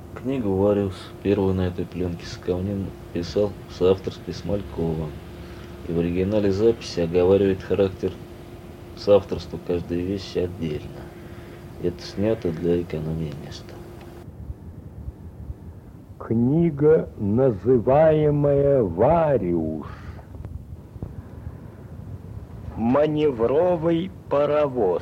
Книгу «Вариус» первую на этой пленке Соковнин писал в соавторстве с Мальковым. И в оригинале записи оговаривает характер соавторства каждой вещи отдельно. Это снято для экономии места. Книга, называемая «Вариус». Маневровый паровоз.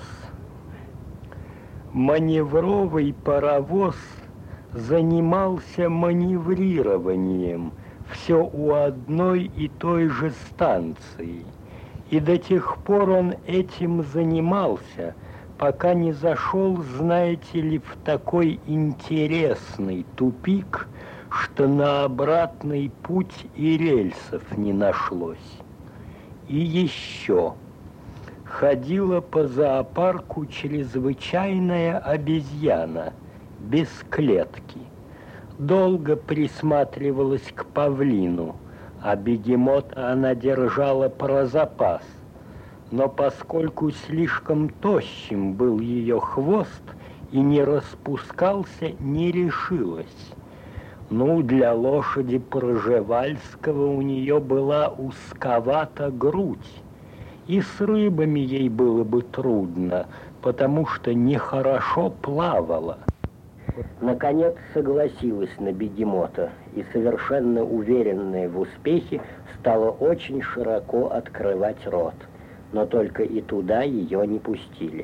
Маневровый паровоз занимался маневрированием все у одной и той же станции. И до тех пор он этим занимался, пока не зашел, знаете ли, в такой интересный тупик, что на обратный путь и рельсов не нашлось. И еще ходила по зоопарку чрезвычайная обезьяна без клетки. Долго присматривалась к павлину, а бегемота она держала про запас. Но поскольку слишком тощим был ее хвост и не распускался, не решилась. Ну, для лошади Пржевальского у нее была узковата грудь, и с рыбами ей было бы трудно, потому что нехорошо плавала. Наконец согласилась на бегемота и, совершенно уверенная в успехе, стала очень широко открывать рот, но только и туда ее не пустили.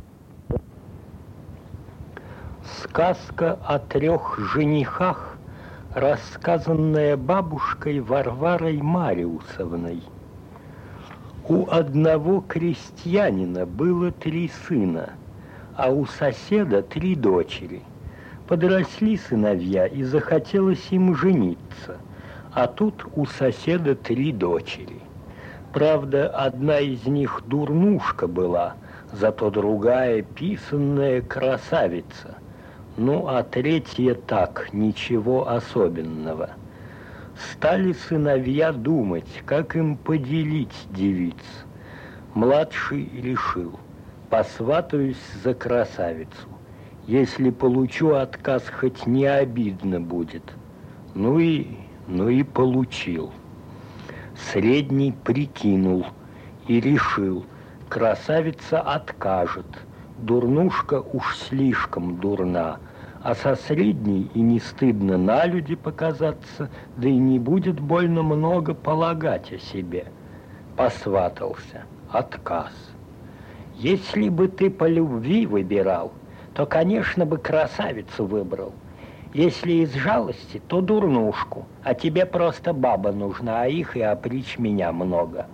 Сказка о 3 женихах, рассказанная бабушкой Варварой Мариусовной. У одного крестьянина было 3 сына, а у соседа 3 дочери. Подросли сыновья, и захотелось им жениться, а тут у соседа 3 дочери. Правда, одна из них дурнушка была, зато другая писанная красавица. Ну, а 3 так, ничего особенного. Стали сыновья думать, как им поделить девиц. Младший решил: посватаюсь за красавицу. Если получу отказ, хоть не обидно будет. Ну и получил. Средний прикинул и решил: красавица откажет, дурнушка уж слишком дурна, а со средней и не стыдно на люди показаться, да и не будет больно много полагать о себе. Посватался. Отказ. Если бы ты по любви выбирал, то, конечно, бы красавицу выбрал. Если из жалости, то дурнушку, а тебе просто баба нужна, а их и опричь меня много.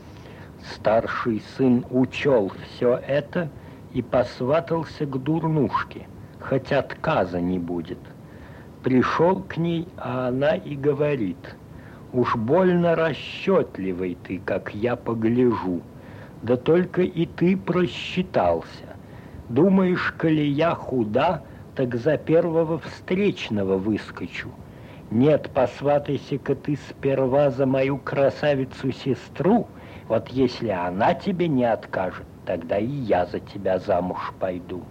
Старший сын учел все это и посватался к дурнушке, хоть отказа не будет. Пришел к ней, а она и говорит: уж больно расчетливый ты, как я погляжу, да только и ты просчитался. Думаешь, коли я худа, так за первого встречного выскочу. Нет, посватайся-ка ты сперва за мою красавицу-сестру, вот если она тебе не откажет, тогда и я за тебя замуж пойду.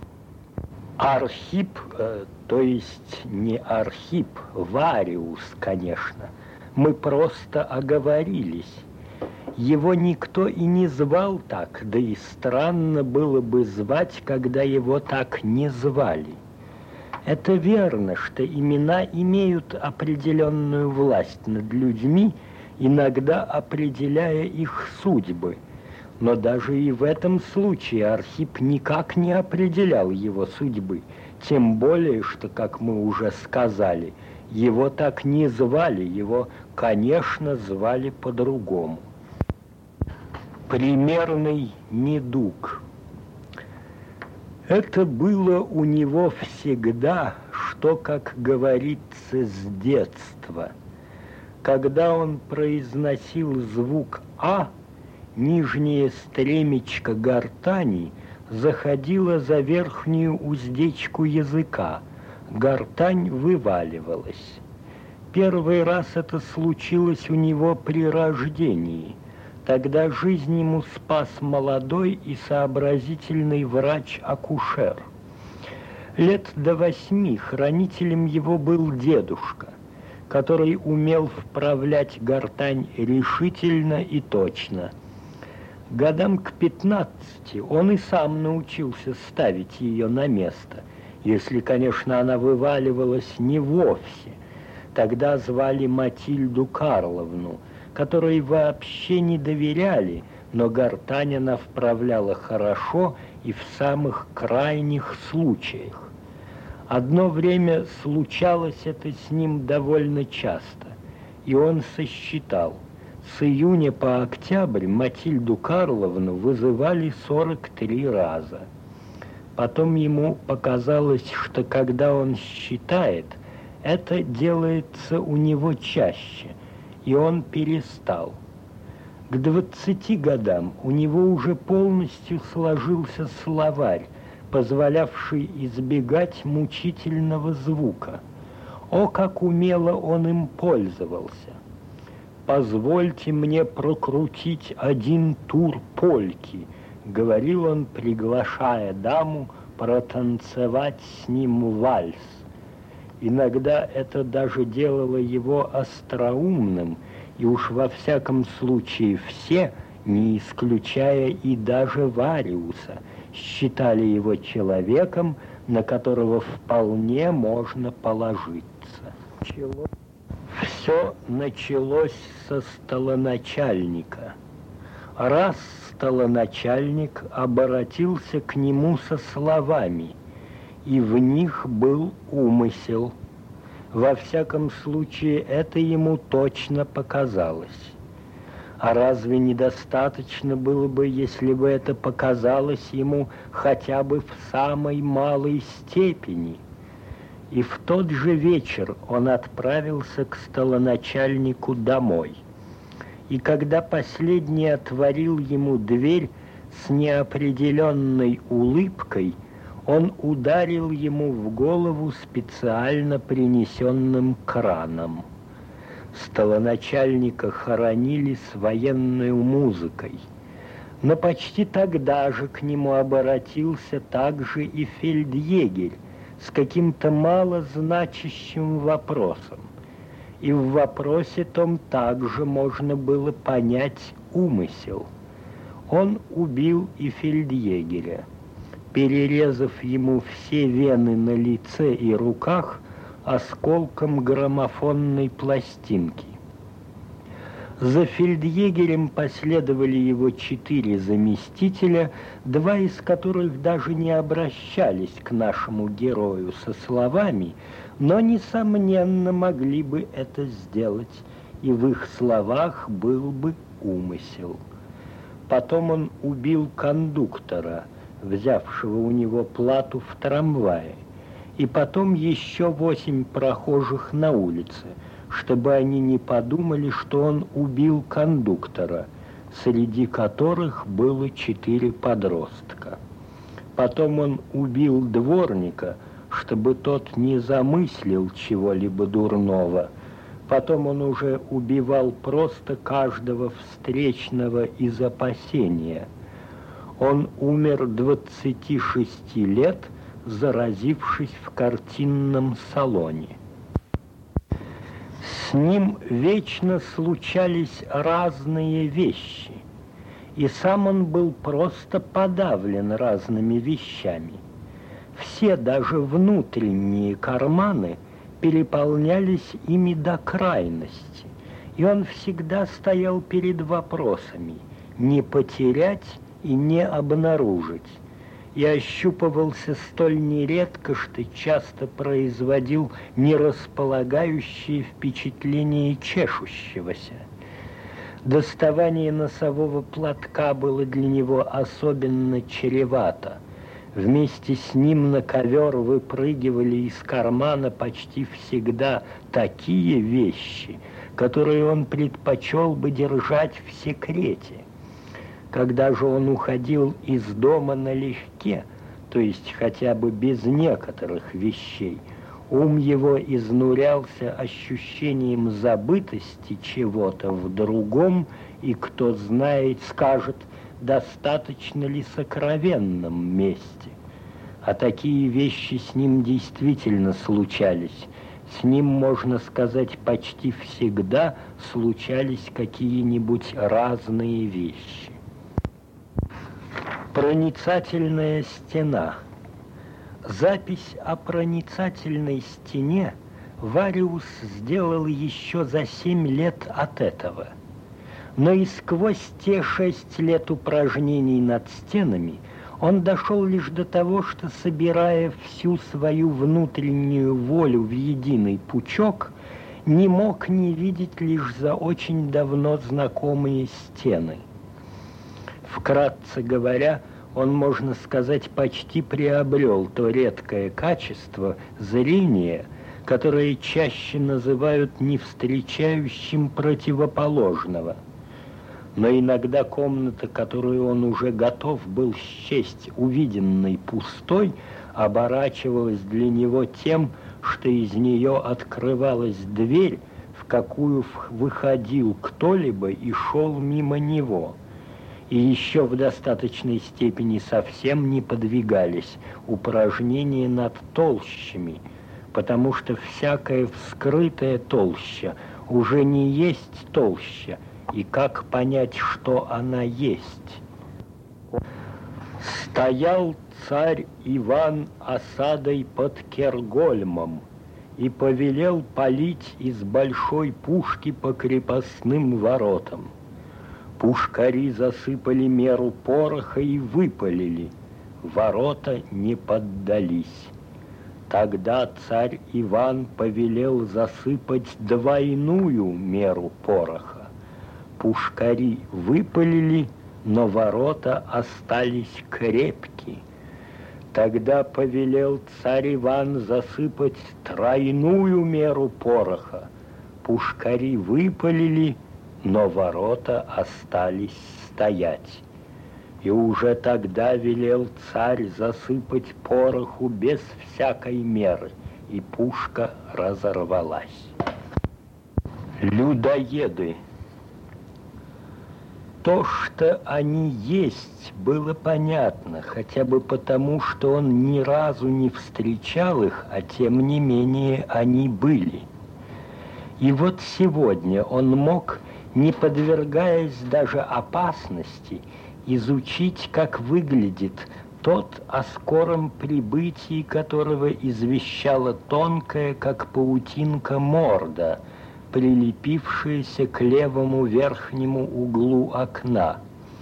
Архип, то есть не Архип, Вариус, конечно, мы просто оговорились. Его никто и не звал так, да и странно было бы звать, когда его так не звали. Это верно, что имена имеют определенную власть над людьми, иногда определяя их судьбы. Но даже и в этом случае Архип никак не определял его судьбы, тем более, что, как мы уже сказали, его так не звали, его, конечно, звали по-другому. Примерный недуг. Это было у него всегда, что, как говорится, с детства. Когда он произносил звук «а», нижнее стремечко гортани заходило за верхнюю уздечку языка, гортань вываливалась. Первый раз это случилось у него при рождении. Тогда жизнь ему спас молодой и сообразительный врач-акушер. Лет до 8 хранителем его был дедушка, который умел вправлять гортань решительно и точно. Годам к 15 он и сам научился ставить ее на место, если, конечно, она вываливалась не вовсе. Тогда звали Матильду Карловну, которой вообще не доверяли, но гортань она вправляла хорошо и в самых крайних случаях. Одно время случалось это с ним довольно часто, и он сосчитал. С июня по октябрь Матильду Карловну вызывали 43 раза. Потом ему показалось, что когда он считает, это делается у него чаще, и он перестал. К 20 годам у него уже полностью сложился словарь, позволявший избегать мучительного звука. О, как умело он им пользовался! «Позвольте мне прокрутить один тур польки», — говорил он, приглашая даму протанцевать с ним вальс. Иногда это даже делало его остроумным, и уж во всяком случае все, не исключая и даже Вариуса, считали его человеком, на которого вполне можно положиться. Все началось со столоначальника. Раз столоначальник обратился к нему со словами, и в них был умысел. Во всяком случае, это ему точно показалось. А разве недостаточно было бы, если бы это показалось ему хотя бы в самой малой степени? И в тот же вечер он отправился к столоначальнику домой. И когда последний отворил ему дверь с неопределенной улыбкой, он ударил ему в голову специально принесенным краном. Столоначальника хоронили с военной музыкой. Но почти тогда же к нему обратился также и фельдъегерь с каким-то малозначащим вопросом. И в вопросе том также можно было понять умысел. Он убил и фельдъегеря, перерезав ему все вены на лице и руках осколком граммофонной пластинки. За фельдъегерем последовали его 4 заместителя, 2 из которых даже не обращались к нашему герою со словами, но, несомненно, могли бы это сделать, и в их словах был бы умысел. Потом он убил кондуктора, взявшего у него плату в трамвае, и потом еще 8 прохожих на улице, чтобы они не подумали, что он убил кондуктора, среди которых было 4 подростка. Потом он убил дворника, чтобы тот не замыслил чего-либо дурного. Потом он уже убивал просто каждого встречного из опасения. Он умер 26 лет, заразившись в картинном салоне. С ним вечно случались разные вещи, и сам он был просто подавлен разными вещами. Все, даже внутренние карманы, переполнялись ими до крайности, и он всегда стоял перед вопросами не потерять и не обнаружить, и ощупывался столь нередко, что часто производил нерасполагающее впечатление чешущегося. Доставание носового платка было для него особенно чревато. Вместе с ним на ковер выпрыгивали из кармана почти всегда такие вещи, которые он предпочел бы держать в секрете. Когда же он уходил из дома налегке, то есть хотя бы без некоторых вещей, ум его изнурялся ощущением забытости чего-то в другом, и, кто знает, скажет, достаточно ли сокровенном месте. А такие вещи с ним действительно случались. С ним, можно сказать, почти всегда случались какие-нибудь разные вещи. Проницательная стена. Запись о проницательной стене Вариус сделал еще за 7 лет от этого. Но и сквозь те 6 лет упражнений над стенами он дошел лишь до того, что, собирая всю свою внутреннюю волю в единый пучок, не мог не видеть лишь за очень давно знакомые стены. Вкратце говоря, он, можно сказать, почти приобрел то редкое качество зрения, которое чаще называют не встречающим противоположного. Но иногда комната, которую он уже готов был счесть увиденной пустой, оборачивалась для него тем, что из нее открывалась дверь, в какую выходил кто-либо и шел мимо него. И еще в достаточной степени совсем не подвигались упражнения над толщами, потому что всякая вскрытая толща уже не есть толща, и как понять, что она есть? Стоял царь Иван осадой под Кергольмом и повелел палить из большой пушки по крепостным воротам. Пушкари засыпали меру пороха и выпалили. Ворота не поддались. Тогда царь Иван повелел засыпать двойную меру пороха. Пушкари выпалили, но ворота остались крепки. Тогда повелел царь Иван засыпать тройную меру пороха. Пушкари выпалили, но ворота остались стоять. И уже тогда велел царь засыпать пороху без всякой меры, и пушка разорвалась. Людоеды. То, что они есть, было понятно, хотя бы потому, что он ни разу не встречал их, а тем не менее они были. И вот сегодня он мог, не подвергаясь даже опасности, изучить, как выглядит тот, о скором прибытии которого извещала тонкая, как паутинка, морда, прилепившаяся к левому верхнему углу окна.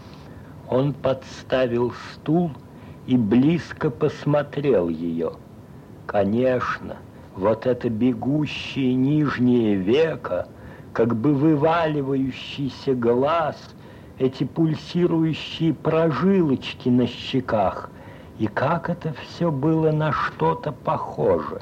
Он подставил стул и близко посмотрел ее. Конечно, вот это бегущее нижнее веко, как бы вываливающийся глаз, эти пульсирующие прожилочки на щеках, и как это все было на что-то похоже.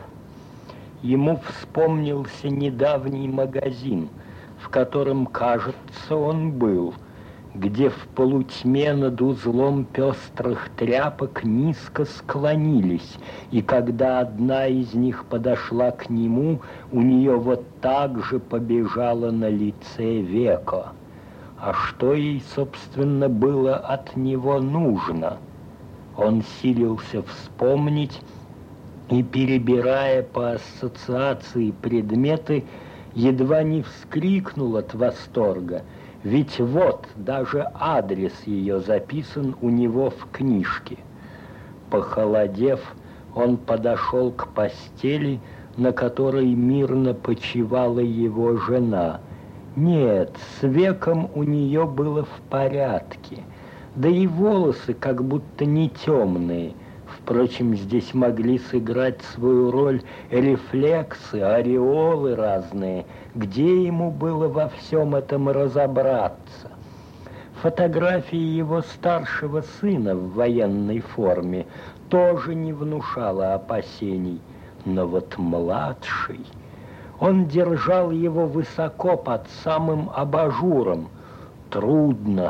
Ему вспомнился недавний магазин, в котором, кажется, он был, где в полутьме над узлом пестрых тряпок низко склонились, и когда одна из них подошла к нему, у нее вот так же побежало на лице веко. А что ей, собственно, было от него нужно? Он силился вспомнить, и, перебирая по ассоциации предметы, едва не вскрикнул от восторга, ведь вот даже адрес ее записан у него в книжке. Похолодев, он подошел к постели, на которой мирно почивала его жена. Нет, с веком у нее было в порядке, да и волосы как будто не темные. Впрочем, здесь могли сыграть свою роль рефлексы, ореолы разные, где ему было во всем этом разобраться. Фотография его старшего сына в военной форме тоже не внушала опасений, но вот младший... Он держал его высоко под самым абажуром. Трудно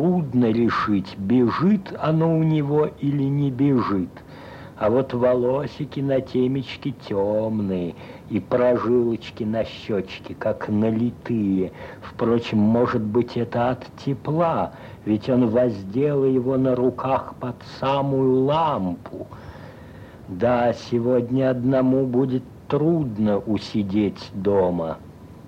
решить, бежит оно у него или не бежит. А вот волосики на темечке темные, и прожилочки на щечке, как налитые. Впрочем, может быть, это от тепла, ведь он воздел его на руках под самую лампу. Да, сегодня одному будет трудно усидеть дома.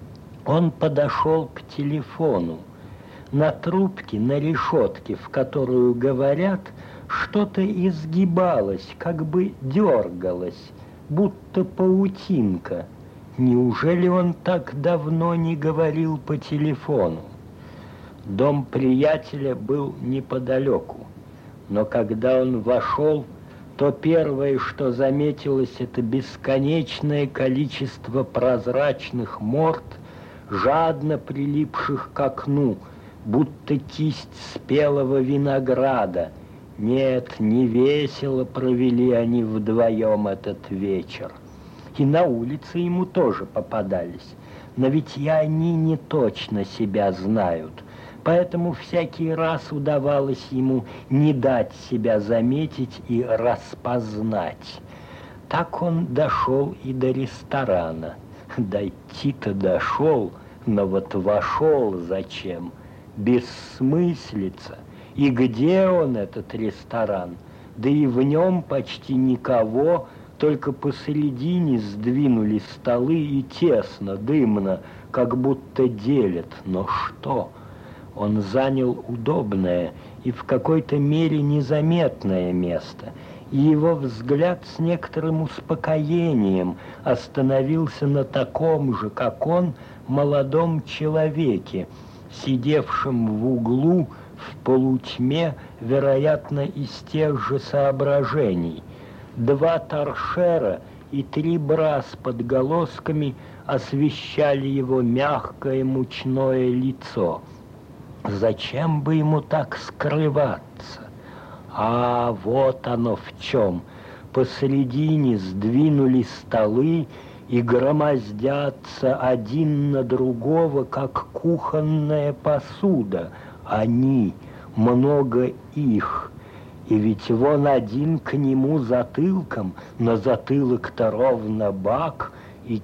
Он подошел к телефону. На трубке, на решетке, в которую говорят, что-то изгибалось, как бы дергалось, будто паутинка. Неужели он так давно не говорил по телефону? Дом приятеля был неподалеку, но когда он вошел, то первое, что заметилось, это бесконечное количество прозрачных морд, жадно прилипших к окну, будто кисть спелого винограда. Нет, не весело провели они вдвоем этот вечер. И на улице ему тоже попадались, но ведь и они не точно себя знают. Поэтому всякий раз удавалось ему не дать себя заметить и распознать. Так он дошел и до ресторана. Дойти-то дошел, но вот вошел зачем? Бессмыслица. И где он, этот ресторан? Да и в нем почти никого, только посередине сдвинули столы и тесно, дымно, как будто делят. Но что? Он занял удобное и в какой-то мере незаметное место, и его взгляд с некоторым успокоением остановился на таком же, как он, молодом человеке, сидевшем в углу в полутьме, вероятно, из тех же соображений. 2 торшера и 3 бра с подголосками освещали его мягкое мучное лицо. Зачем бы ему так скрываться? А вот оно в чем. Посредине сдвинули столы и громоздятся один на другого, как кухонная посуда. Они, много их. И ведь вон один к нему затылком, но затылок-то ровно бак, и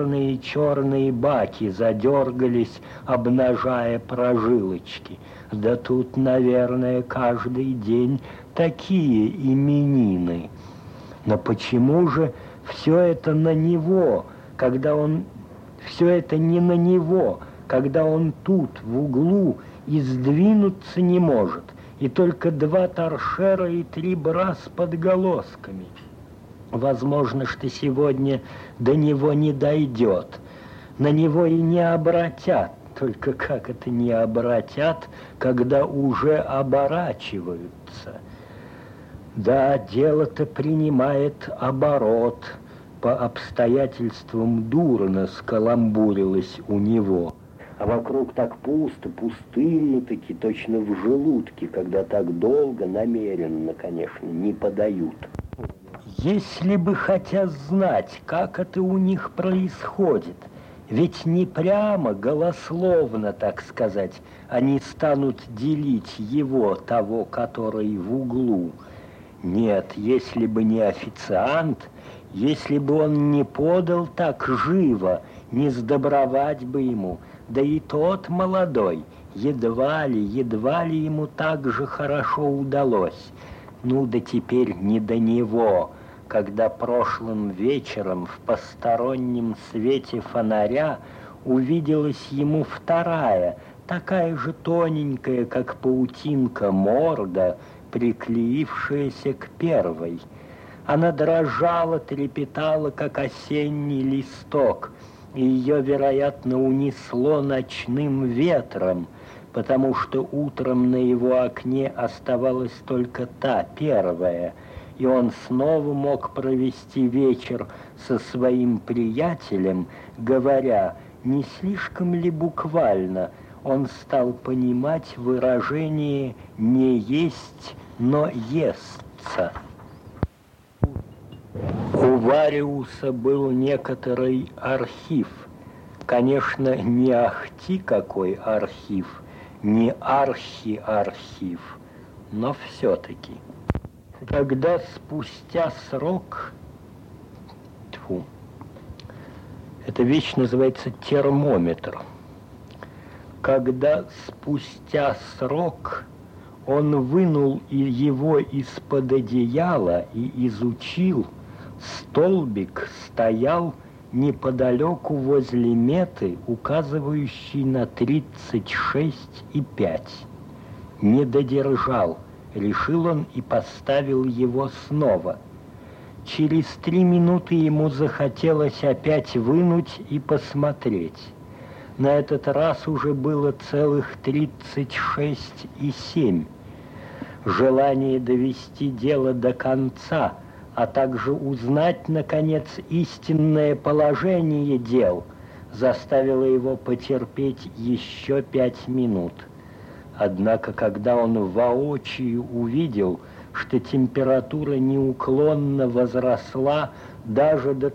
черные баки задергались, обнажая прожилочки. Да тут, наверное, каждый день такие именины. Но почему же все это на него, когда он... Все это не на него, когда он тут, в углу, и сдвинуться не может, и только 2 торшера и 3 бра с подголосками? Возможно, что сегодня до него не дойдет, на него и не обратят. Только как это не обратят, когда уже оборачиваются? Да, дело-то принимает оборот. По обстоятельствам дурно скаламбурилось у него. А вокруг так пусто, пустынно-таки, точно в желудке, когда так долго, намеренно, конечно, не подают. Если бы хотят знать, как это у них происходит, ведь не прямо, голословно, так сказать, они станут делить его, того, который в углу. Нет, если бы не официант, если бы он не подал так живо, не сдобровать бы ему, да и тот молодой, едва ли ему так же хорошо удалось. Ну да теперь не до него, когда прошлым вечером в постороннем свете фонаря увиделась ему вторая, такая же тоненькая, как паутинка, морда, приклеившаяся к первой. Она дрожала, трепетала, как осенний листок, и ее, вероятно, унесло ночным ветром, потому что утром на его окне оставалась только та, первая, и он снова мог провести вечер со своим приятелем, говоря, не слишком ли буквально он стал понимать выражение «не есть, но естся». У Вариуса был некоторый архив. Конечно, не ахти какой архив, не архи-архив, но все-таки. Когда спустя срок, эта вещь называется термометр, когда спустя срок он вынул его из-под одеяла и изучил, Столбик стоял неподалеку возле меты, указывающей на 36,5. Не додержал, решил он и поставил его снова. Через 3 минуты ему захотелось опять вынуть и посмотреть. На этот раз уже было целых 36,7. Желание довести дело до конца, а также узнать, наконец, истинное положение дел, заставило его потерпеть еще 5 минут. Однако, когда он воочию увидел, что температура неуклонно возросла даже до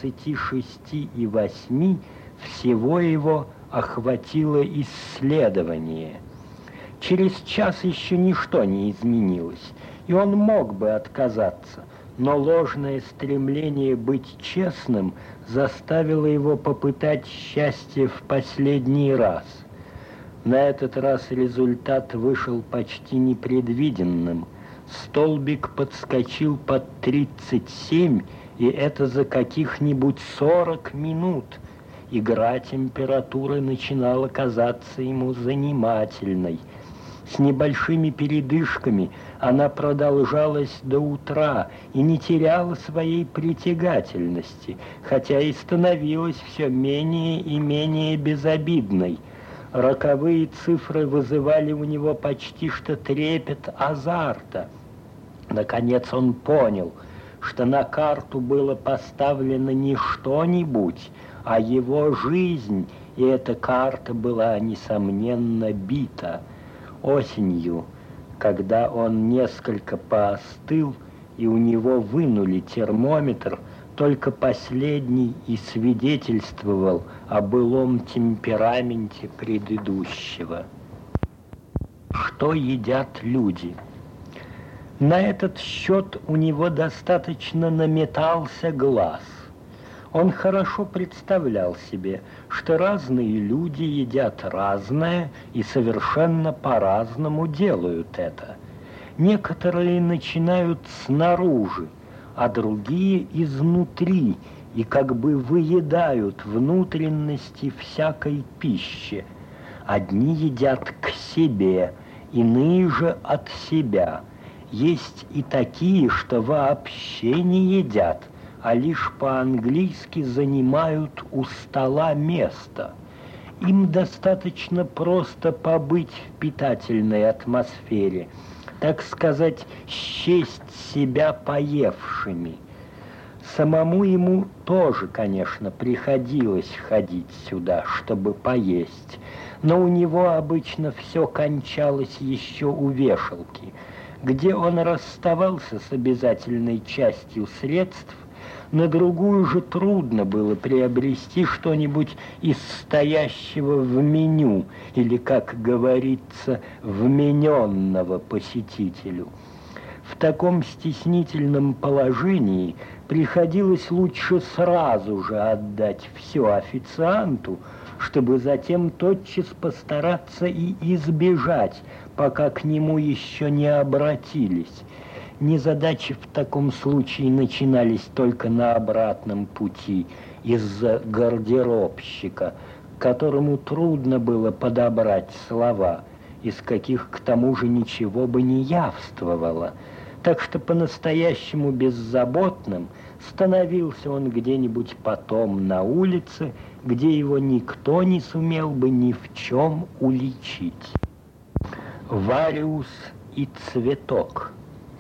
36,8, всего его охватило исследование. Через час еще ничто не изменилось, и он мог бы отказаться, но ложное стремление быть честным заставило его попытать счастье в последний раз. На этот раз результат вышел почти непредвиденным. Столбик подскочил под 37, и это за каких-нибудь 40 минут. Игра температуры начинала казаться ему занимательной. С небольшими передышками она продолжалась до утра и не теряла своей притягательности, хотя и становилась все менее и менее безобидной. Роковые цифры вызывали у него почти что трепет азарта. Наконец он понял, что на карту было поставлено не что-нибудь, а его жизнь, и эта карта была, несомненно, бита. Осенью, когда он несколько поостыл, и у него вынули термометр, только последний и свидетельствовал о былом темпераменте предыдущего. Что едят люди? На этот счет у него достаточно наметался глаз. Он хорошо представлял себе, что разные люди едят разное и совершенно по-разному делают это. Некоторые начинают снаружи, а другие изнутри, и как бы выедают внутренности всякой пищи. Одни едят к себе, иные же от себя. Есть и такие, что вообще не едят, а лишь по-английски занимают у стола место. Им достаточно просто побыть в питательной атмосфере, так сказать, счесть себя поевшими. Самому ему тоже, конечно, приходилось ходить сюда, чтобы поесть, но у него обычно все кончалось еще у вешалки, где он расставался с обязательной частью средств. На другую же трудно было приобрести что-нибудь из стоящего в меню, или, как говорится, вмененного посетителю. В таком стеснительном положении приходилось лучше сразу же отдать все официанту, чтобы затем тотчас постараться и избежать, пока к нему еще не обратились. Незадачи в таком случае начинались только на обратном пути из-за гардеробщика, которому трудно было подобрать слова, из каких к тому же ничего бы не явствовало. Так что по-настоящему беззаботным становился он где-нибудь потом на улице, где его никто не сумел бы ни в чем уличить. Вариус и цветок.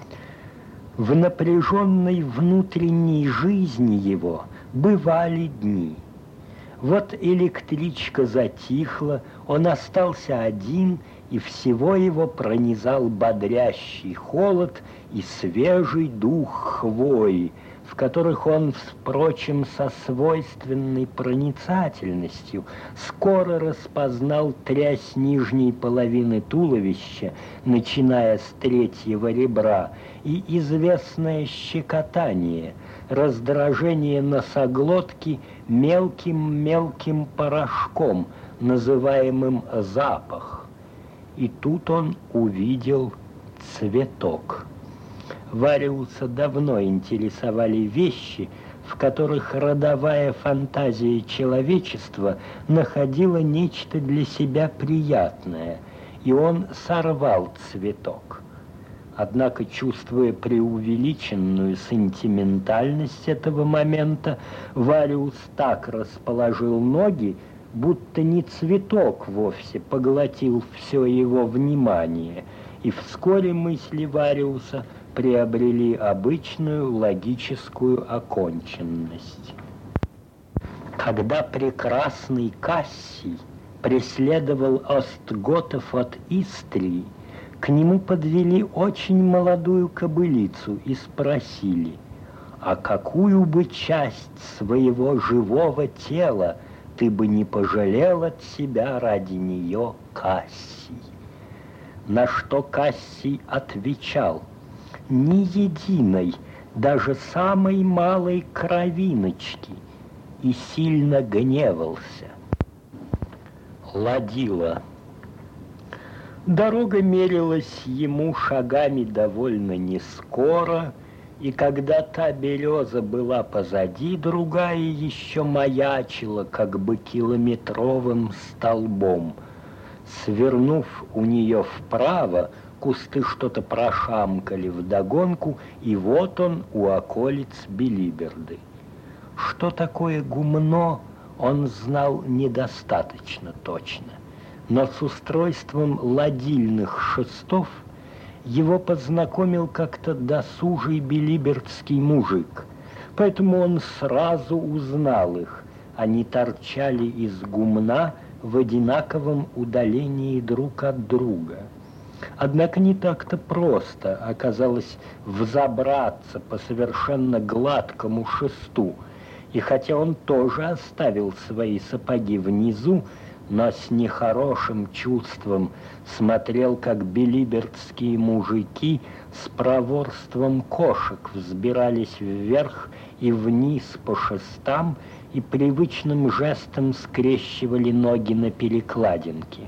В напряженной внутренней жизни его бывали дни. Вот электричка затихла, он остался один, и всего его пронизал бодрящий холод и свежий дух хвои, в которых он, впрочем, со свойственной проницательностью скоро распознал трясь нижней половины туловища, начиная с 3-го ребра, и известное щекотание, раздражение носоглотки мелким-мелким порошком, называемым запах. И тут он увидел цветок. Вариуса давно интересовали вещи, в которых родовая фантазия человечества находила нечто для себя приятное, и он сорвал цветок. Однако, чувствуя преувеличенную сентиментальность этого момента, Вариус так расположил ноги, будто не цветок вовсе поглотил все его внимание, и вскоре мысли Вариуса приобрели обычную логическую оконченность. Когда прекрасный Кассий преследовал остготов от Истрии, к нему подвели очень молодую кобылицу и спросили: «А какую бы часть своего живого тела ты бы не пожалел от себя ради нее, Кассий?» На что Кассий отвечал: «Ни единой, даже самой малой кровиночки», и сильно гневался. Ладила. Дорога мерилась ему шагами довольно нескоро, и когда та береза была позади, другая еще маячила как бы километровым столбом. Свернув у нее вправо, кусты что-то прошамкали вдогонку, и вот он у околиц Билиберды. Что такое гумно, он знал недостаточно точно, но с устройством ладильных шестов его познакомил как-то досужий билибердский мужик, поэтому он сразу узнал их. Они торчали из гумна в одинаковом удалении друг от друга. Однако не так-то просто оказалось взобраться по совершенно гладкому шесту, и хотя он тоже оставил свои сапоги внизу, но с нехорошим чувством смотрел, как билибердские мужики с проворством кошек взбирались вверх и вниз по шестам и привычным жестом скрещивали ноги на перекладинке.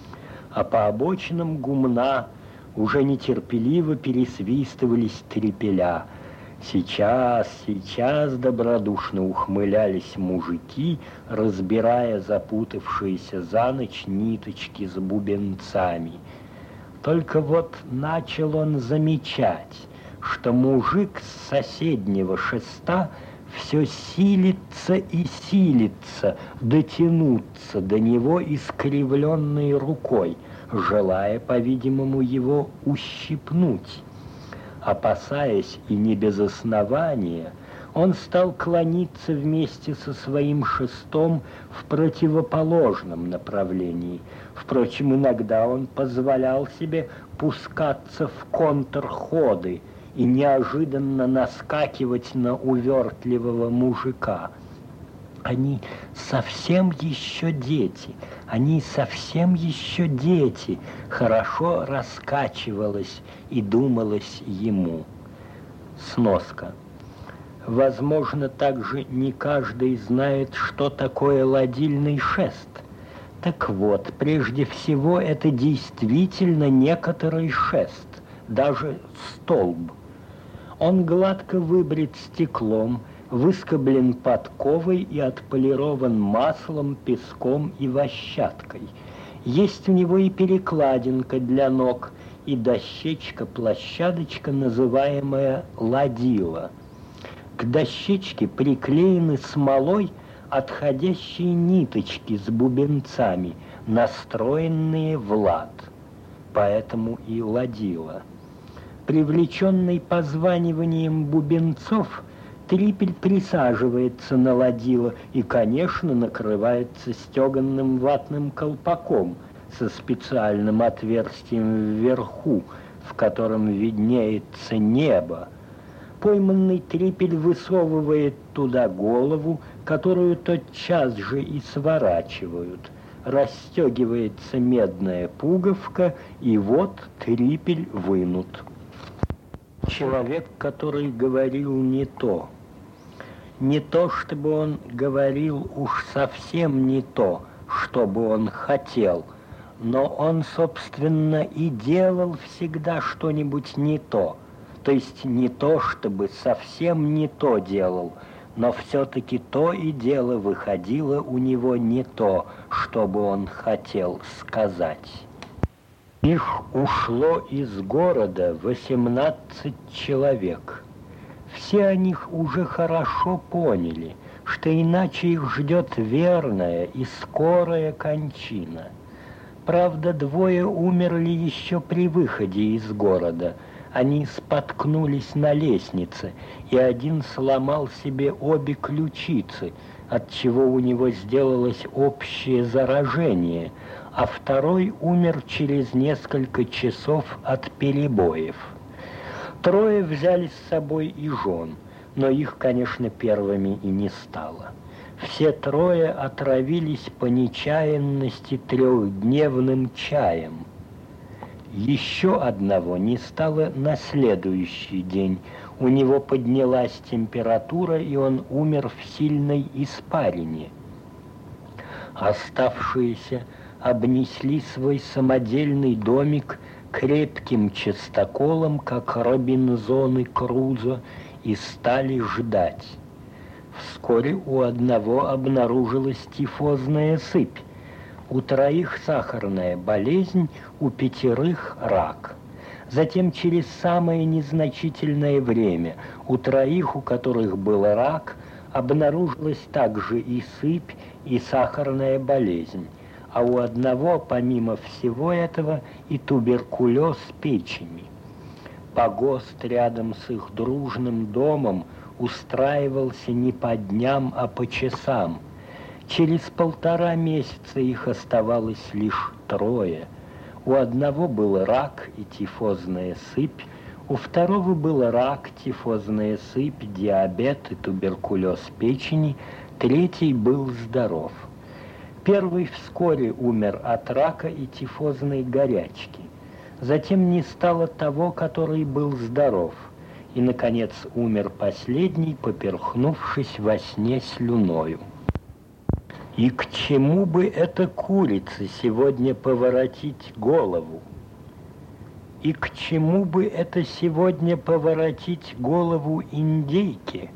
А по обочинам гумна уже нетерпеливо пересвистывались трепеля. Сейчас, сейчас добродушно ухмылялись мужики, разбирая запутавшиеся за ночь ниточки с бубенцами. Только вот начал он замечать, что мужик с соседнего шеста все силится и силится дотянуться до него искривленной рукой, желая, по-видимому, его ущипнуть. Опасаясь и не без основания, он стал клониться вместе со своим шестом в противоположном направлении. Впрочем, иногда он позволял себе пускаться в контрходы и неожиданно наскакивать на увертливого мужика. Они совсем еще дети, хорошо раскачивалось и думалось ему. Сноска. Возможно, также не каждый знает, что такое ладильный шест. Так вот, прежде всего, это действительно некоторый шест, даже столб. Он гладко выбрит стеклом, выскоблен подковой и отполирован маслом, песком и вощаткой. Есть у него и перекладинка для ног, и дощечка-площадочка, называемая ладила. К дощечке приклеены смолой отходящие ниточки с бубенцами, настроенные в лад. Поэтому и ладила. Привлеченный позваниванием бубенцов, трипель присаживается на ладило и, конечно, накрывается стеганным ватным колпаком со специальным отверстием вверху, в котором виднеется небо. Пойманный трипель высовывает туда голову, которую тотчас же и сворачивают. Расстегивается медная пуговка, и вот трипель вынут. Человек, который говорил не то, чтобы он говорил уж совсем не то, что бы он хотел, но он, собственно, и делал всегда что-нибудь не то. То есть не то, чтобы совсем не то делал, но все-таки то и дело выходило у него не то, что бы он хотел сказать. Их ушло из города 18 человек. Все о них уже хорошо поняли, что иначе их ждет верная и скорая кончина. Правда, двое умерли еще при выходе из города. Они споткнулись на лестнице, и один сломал себе обе ключицы, отчего у него сделалось общее заражение, а второй умер через несколько часов от перебоев. Трое взяли с собой и жен, но их, конечно, первыми и не стало. Все трое отравились по нечаянности 3-дневным чаем. Еще одного не стало на следующий день. У него поднялась температура, и он умер в сильной испарине. Оставшиеся обнесли свой самодельный домик крепким частоколом, как Робинзон и Крузо, и стали ждать. Вскоре у одного обнаружилась тифозная сыпь, у 3 сахарная болезнь, у 5 рак. Затем через самое незначительное время у 3, у которых был рак, обнаружилась также и сыпь, и сахарная болезнь, а у одного, помимо всего этого, и туберкулез печени. Погост рядом с их дружным домом устраивался не по дням, а по часам. Через 1,5 месяца их оставалось лишь 3. У одного был рак и тифозная сыпь, у второго был рак, тифозная сыпь, диабет и туберкулез печени, 3 был здоров. Первый вскоре умер от рака и тифозной горячки. Затем не стало того, который был здоров. И, наконец, умер последний, поперхнувшись во сне слюною. И к чему бы эта курица сегодня поворотить голову? И к чему бы это сегодня поворотить голову индейке?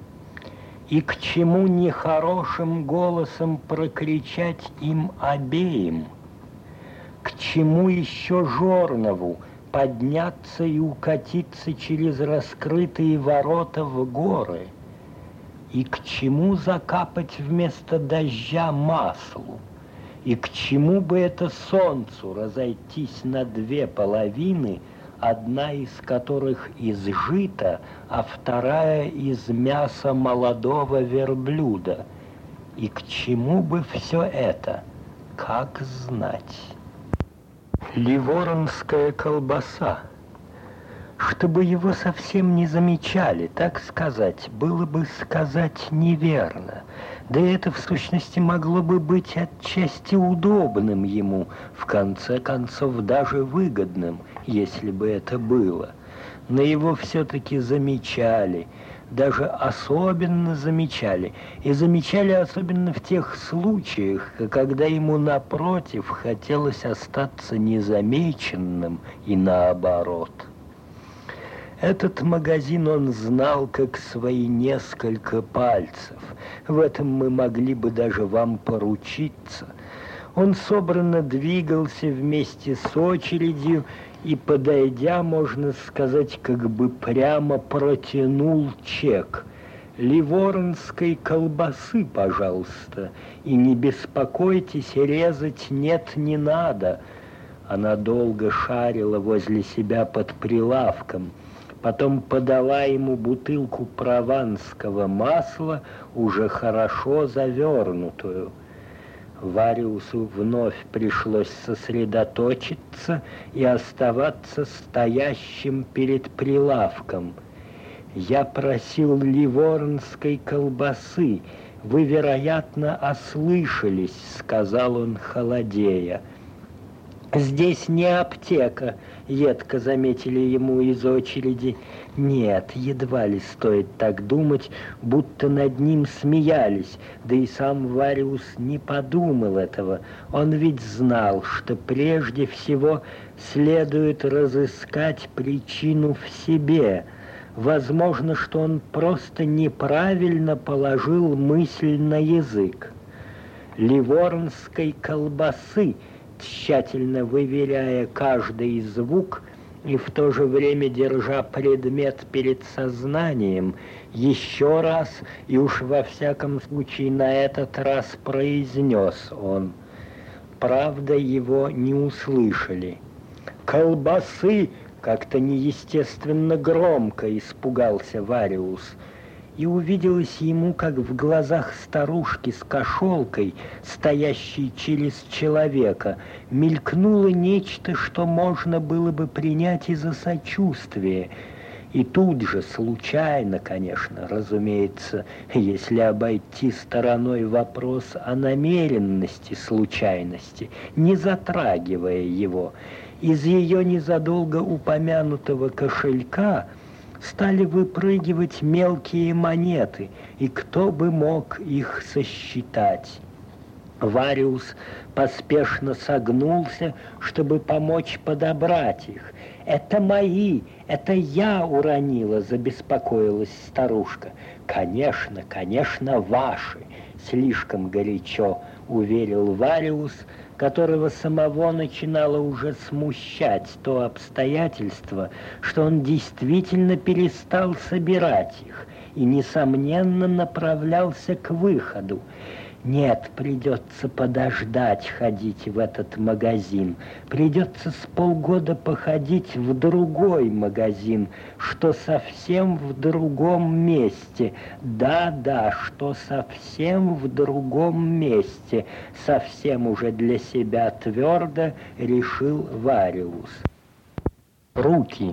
И к чему нехорошим голосом прокричать им обеим? К чему еще Жорнову подняться и укатиться через раскрытые ворота в горы? И к чему закапать вместо дождя маслу? И к чему бы это солнцу разойтись на 2 половины, одна из которых из жита, а вторая из мяса молодого верблюда? И к чему бы все это? Как знать? Ливоронская колбаса. Чтобы его совсем не замечали, так сказать, было бы сказать неверно. Да и это, в сущности, могло бы быть отчасти удобным ему, в конце концов, даже выгодным, если бы это было. Но его все-таки замечали, даже особенно замечали. И замечали особенно в тех случаях, когда ему, напротив, хотелось остаться незамеченным и наоборот. Этот магазин он знал как свои несколько пальцев. В этом мы могли бы даже вам поручиться. Он собранно двигался вместе с очередью и, подойдя, можно сказать, как бы прямо протянул чек. Ливоронской колбасы, пожалуйста, и не беспокойтесь, резать нет, не надо. Она долго шарила возле себя под прилавком. Потом подала ему бутылку прованского масла, уже хорошо завернутую. Вариусу вновь пришлось сосредоточиться и оставаться стоящим перед прилавком. «Я просил ливорнской колбасы. Вы, вероятно, ослышались», — сказал он, холодея. «Здесь не аптека», — едко заметили ему из очереди. Нет, едва ли стоит так думать, будто над ним смеялись, да и сам Вариус не подумал этого. Он ведь знал, что прежде всего следует разыскать причину в себе, Возможно, что он просто неправильно положил мысль на язык. Ливорнской колбасы, тщательно выверяя каждый звук и в то же время держа предмет перед сознанием, еще раз и уж во всяком случае на этот раз произнес он. Правда, его не услышали. «Колбасы!» — как-то неестественно громко испугался Вариус. И увиделось ему, как в глазах старушки с кошелкой, стоящей через человека, мелькнуло нечто, что можно было бы принять и за сочувствие. И тут же, случайно, конечно, разумеется, если обойти стороной вопрос о намеренности случайности, не затрагивая его, из ее незадолго упомянутого кошелька стали выпрыгивать мелкие монеты, и кто бы мог их сосчитать? Вариус поспешно согнулся, чтобы помочь подобрать их. «Это мои, это я уронила», — забеспокоилась старушка. «Конечно, конечно, ваши», — слишком горячо уверил Вариус, которого самого начинало уже смущать то обстоятельство, что он действительно перестал собирать их и, несомненно, направлялся к выходу. Нет, придется подождать ходить в этот магазин. Придется с полгода походить в другой магазин, что совсем в другом месте. Да, что совсем в другом месте. Совсем уже для себя твердо решил Вариус. Руки.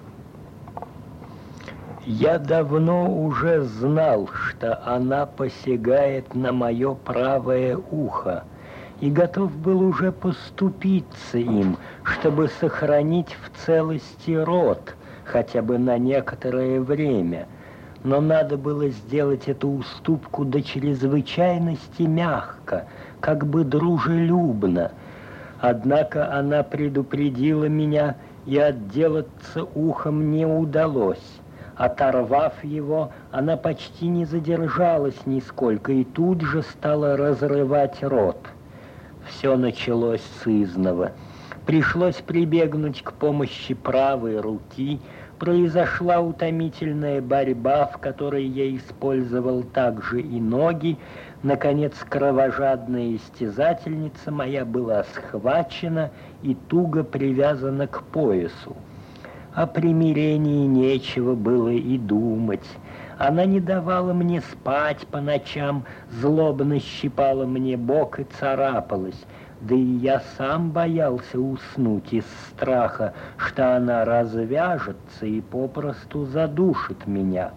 Я давно уже знал, что она посягает на мое правое ухо, и готов был уже поступиться им, чтобы сохранить в целости рот, хотя бы на некоторое время. Но надо было сделать эту уступку до чрезвычайности мягко, как бы дружелюбно. Однако она предупредила меня, и отделаться ухом не удалось. Оторвав его, она почти не задержалась нисколько и тут же стала разрывать рот. Все началось сызнова. Пришлось прибегнуть к помощи правой руки. Произошла утомительная борьба, в которой я использовал также и ноги. Наконец, кровожадная истязательница моя была схвачена и туго привязана к поясу. О примирении нечего было и думать. Она не давала мне спать по ночам, злобно щипала мне бок и царапалась. Да и я сам боялся уснуть из страха, что она развяжется и попросту задушит меня.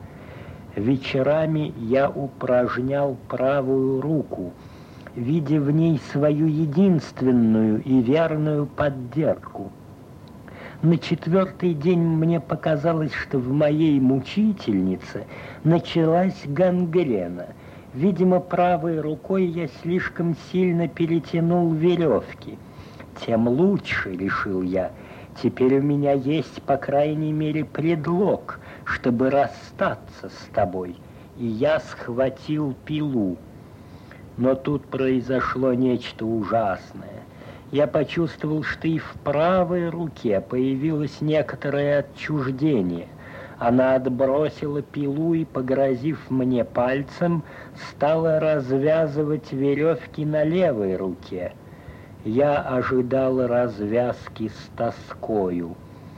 Вечерами я упражнял правую руку, видя в ней свою единственную и верную поддержку. На четвертый день мне показалось, что в моей мучительнице началась гангрена. Видимо, правой рукой я слишком сильно перетянул веревки. Тем лучше, решил я. Теперь у меня есть, по крайней мере, предлог, чтобы расстаться с тобой. И я схватил пилу. Но тут произошло нечто ужасное. Я почувствовал, что и в правой руке появилось некоторое отчуждение. Она отбросила пилу и, погрозив мне пальцем, стала развязывать веревки на левой руке. Я ожидал развязки с тоскою.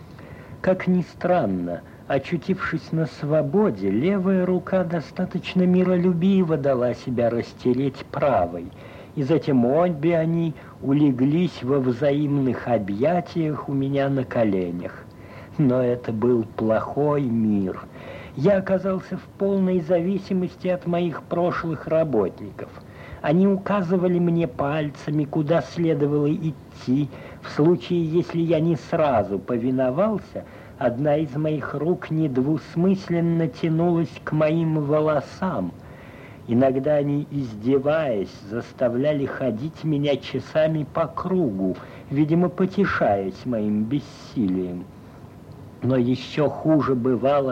Как ни странно, очутившись на свободе, левая рука достаточно миролюбиво дала себя растереть правой, и затем обе они улеглись во взаимных объятиях у меня на коленях. Но это был плохой мир. Я оказался в полной зависимости от моих прошлых работников. Они указывали мне пальцами, куда следовало идти. В случае, если я не сразу повиновался, одна из моих рук недвусмысленно тянулась к моим волосам. Иногда они, издеваясь, заставляли ходить меня часами по кругу, видимо, потешаясь моим бессилием. Но еще хуже бывало,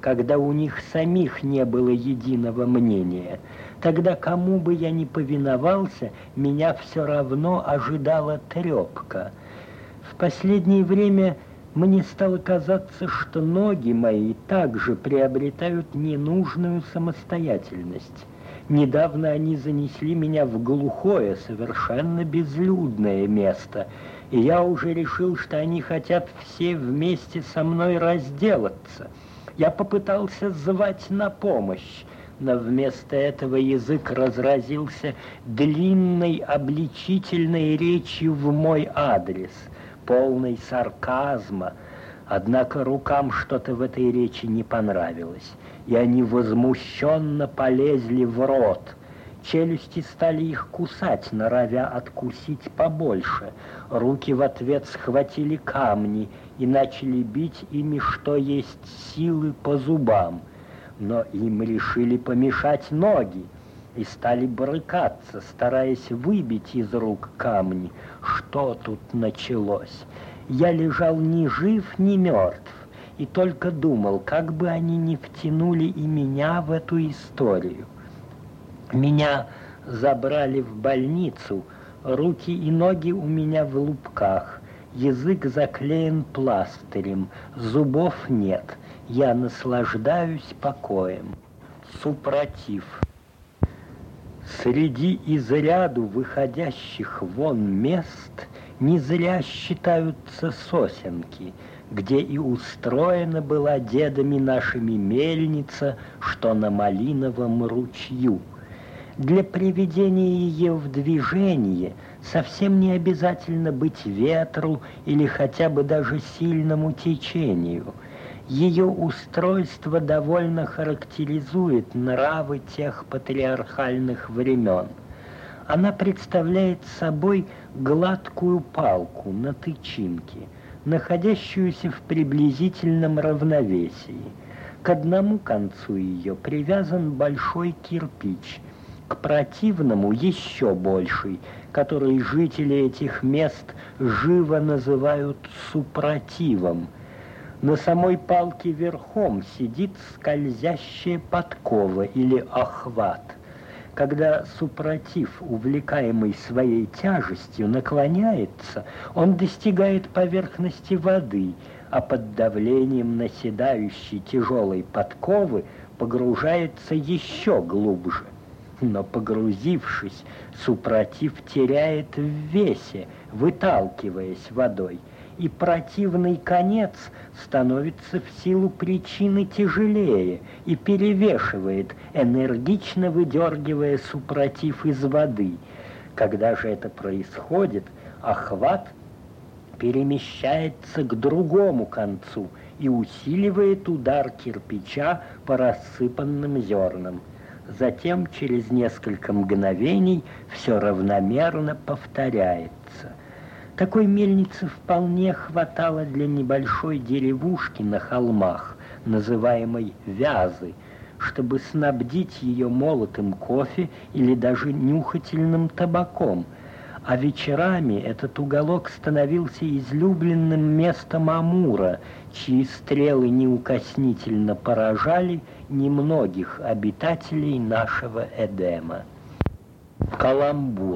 когда у них самих не было единого мнения. Тогда кому бы я ни повиновался, меня все равно ожидала трепка. В последнее время мне стало казаться, что ноги мои также приобретают ненужную самостоятельность. Недавно они занесли меня в глухое, совершенно безлюдное место, и я уже решил, что они хотят все вместе со мной разделаться. Я попытался звать на помощь, но вместо этого язык разразился длинной обличительной речью в мой адрес, полной сарказма. Однако рукам что-то в этой речи не понравилось, и они возмущенно полезли в рот. Челюсти стали их кусать, норовя откусить побольше. Руки в ответ схватили камни и начали бить ими, что есть силы, по зубам. Но им решили помешать ноги и стали брыкаться, стараясь выбить из рук камни. Что тут началось? Я лежал ни жив, ни мертв, и только думал, как бы они не втянули и меня в эту историю. Меня забрали в больницу, руки и ноги у меня в лупках, язык заклеен пластырем, зубов нет, я наслаждаюсь покоем. Супротив. Среди из ряду выходящих вон мест не зря считаются сосенки, где и устроена была дедами нашими мельница, что на Малиновом ручью. Для приведения ее в движение совсем не обязательно быть ветру или хотя бы даже сильному течению. Ее устройство довольно характеризует нравы тех патриархальных времен. Она представляет собой гладкую палку на тычинке, находящуюся в приблизительном равновесии. К одному концу ее привязан большой кирпич, к противному еще больший, который жители этих мест живо называют супротивом. На самой палке верхом сидит скользящая подкова или охват. Когда супротив, увлекаемый своей тяжестью, наклоняется, он достигает поверхности воды, а под давлением наседающей тяжелой подковы погружается еще глубже. Но погрузившись, супротив теряет в весе, выталкиваясь водой, и противный конец становится в силу причины тяжелее и перевешивает, энергично выдергивая супротив из воды. Когда же это происходит, охват перемещается к другому концу и усиливает удар кирпича по рассыпанным зернам. Затем, через несколько мгновений, все равномерно повторяется. Такой мельницы вполне хватало для небольшой деревушки на холмах, называемой Вязы, чтобы снабдить ее молотым кофе или даже нюхательным табаком. А вечерами этот уголок становился излюбленным местом Амура, чьи стрелы неукоснительно поражали немногих обитателей нашего Эдема. Каламбур.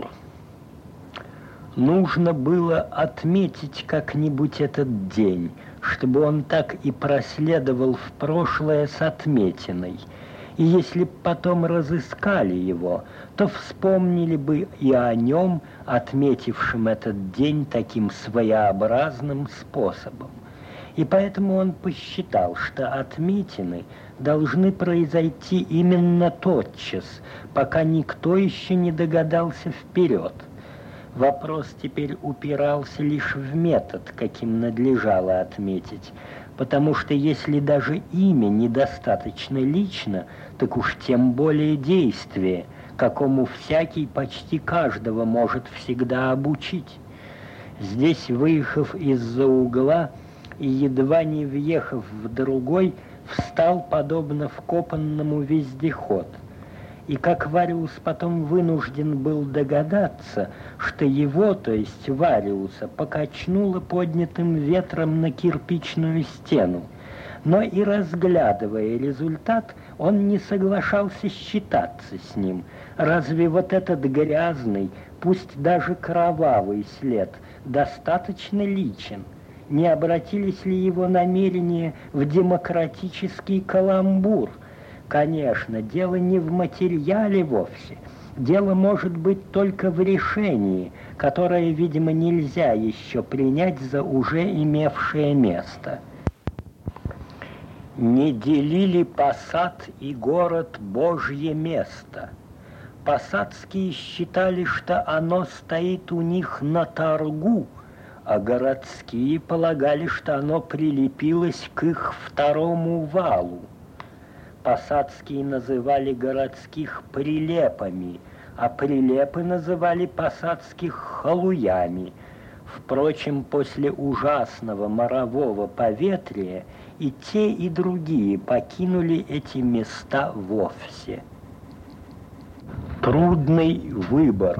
Нужно было отметить как-нибудь этот день, чтобы он так и проследовал в прошлое с отметиной. И если б потом разыскали его, то вспомнили бы и о нем, отметившем этот день таким своеобразным способом. И поэтому он посчитал, что отметины должны произойти именно тотчас, пока никто еще не догадался вперед. Вопрос теперь упирался лишь в метод, каким надлежало отметить, потому что если даже имя недостаточно лично, так уж тем более действие, какому всякий почти каждого может всегда обучить. Здесь, выехав из-за угла и едва не въехав в другой, встал подобно вкопанному вездеход. И как Вариус потом вынужден был догадаться, что его, то есть Вариуса, покачнуло поднятым ветром на кирпичную стену. Но и разглядывая результат, он не соглашался считаться с ним. Разве вот этот грязный, пусть даже кровавый след достаточно личен? Не обратились ли его намерения в демократический каламбур? Конечно, дело не в материале вовсе. Дело может быть только в решении, которое, видимо, нельзя еще принять за уже имевшее место. Не делили посад и город Божье место. Посадские считали, что оно стоит у них на торгу, а городские полагали, что оно прилепилось к их второму валу. Посадские называли городских прилепами, а прилепы называли посадских халуями. Впрочем, после ужасного морового поветрия и те, и другие покинули эти места вовсе. Трудный выбор.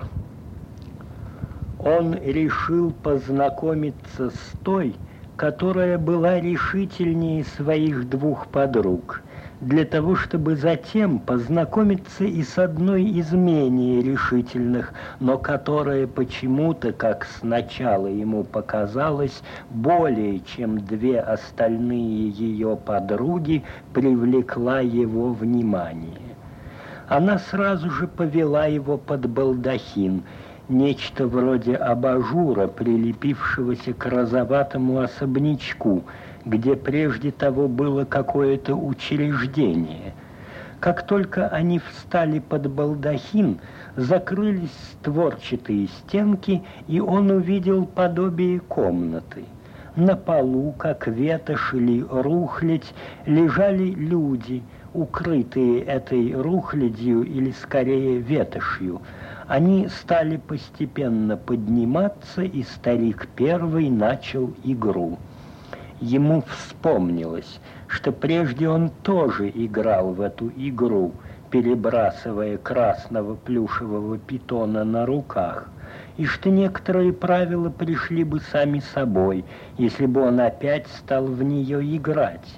Он решил познакомиться с той, которая была решительнее своих двух подруг, для того, чтобы затем познакомиться и с одной из менее решительных, но которая почему-то, как сначала ему показалось, более чем две остальные ее подруги, привлекла его внимание. Она сразу же повела его под балдахин, нечто вроде абажура, прилепившегося к розоватому особнячку, где прежде того было какое-то учреждение. Как только они встали под балдахин, закрылись створчатые стенки, и он увидел подобие комнаты. На полу, как ветошь или рухлядь, лежали люди, укрытые этой рухлядью или скорее ветошью. Они стали постепенно подниматься, и старик первый начал игру. Ему вспомнилось, что прежде он тоже играл в эту игру, перебрасывая красного плюшевого питона на руках, и что некоторые правила пришли бы сами собой, если бы он опять стал в нее играть.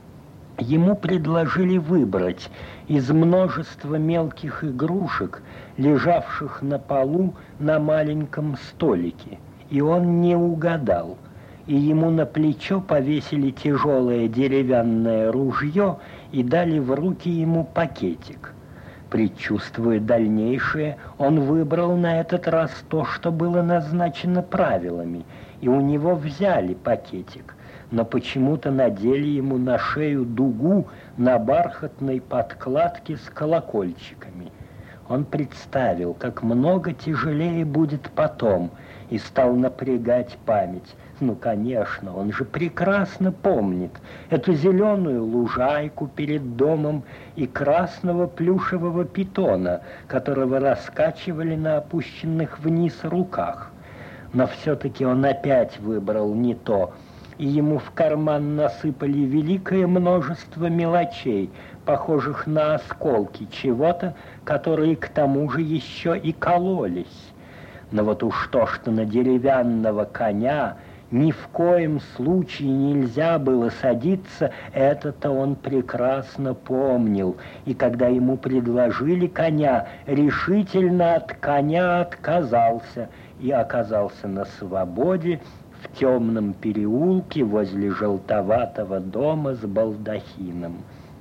Ему предложили выбрать из множества мелких игрушек, лежавших на полу на маленьком столике, и он не угадал. И ему на плечо повесили тяжелое деревянное ружье и дали в руки ему пакетик. Предчувствуя дальнейшее, он выбрал на этот раз то, что было назначено правилами, и у него взяли пакетик, но почему-то надели ему на шею дугу на бархатной подкладке с колокольчиками. Он представил, как много тяжелее будет потом, и стал напрягать память. Ну, конечно, он же прекрасно помнит эту зеленую лужайку перед домом и красного плюшевого питона, которого раскачивали на опущенных вниз руках. Но все-таки он опять выбрал не то, и ему в карман насыпали великое множество мелочей, похожих на осколки чего-то, которые к тому же еще и кололись. Но вот уж то, что на деревянного коня ни в коем случае нельзя было садиться, это-то он прекрасно помнил. И когда ему предложили коня, решительно от коня отказался и оказался на свободе в темном переулке возле желтоватого дома с балдахином.